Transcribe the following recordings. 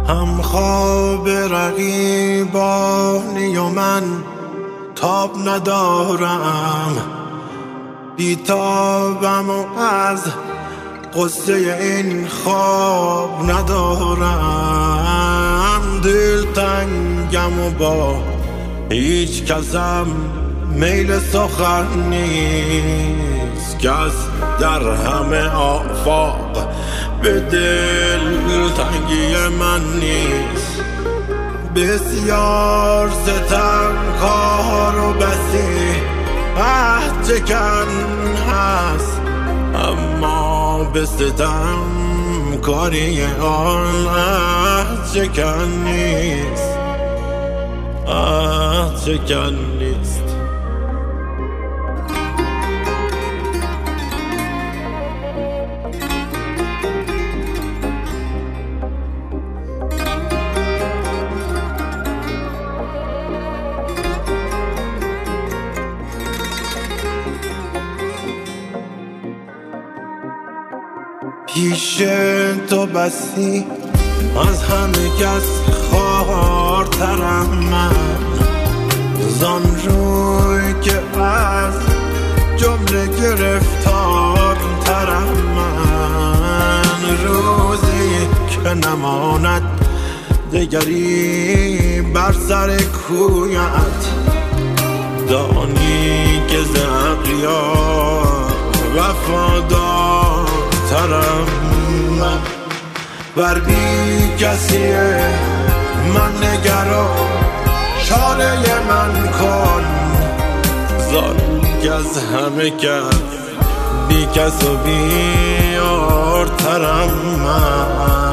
هم خواب رقیبانی و من تاب ندارم، بیتابم و از قصه این خواب ندارم. دلتنگم و با هیچ کسم میل سخن نیست، کس در همه آفاق به دلتنگی من نیست. بسیار ستمکار و بسی عهد چکن هست، اما به ستم کاری آن عهد چکن نیست، عهد چکن نیست. پیش تو بسی از همه کس خوارترم من، زان روی که از جمله گرفتارترم من. روزی که نماند دگری بر سر کویت، دانی که ز اغیار وفادار ترم من. بر بی کسی من نگرا، چاره من کن، زان که از همه کس بی کس و بیار ترم من،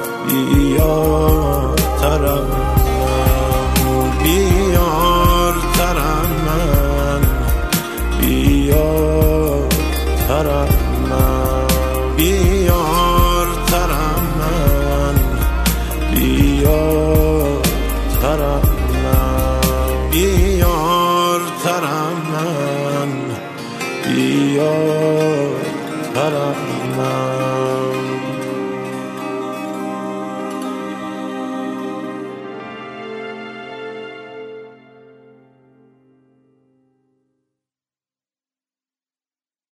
بیار ترم من، بیار ترم من، بیار ترم من، بیار ترم من، بیار ترم من، بیار ترم من، بیار ترم من.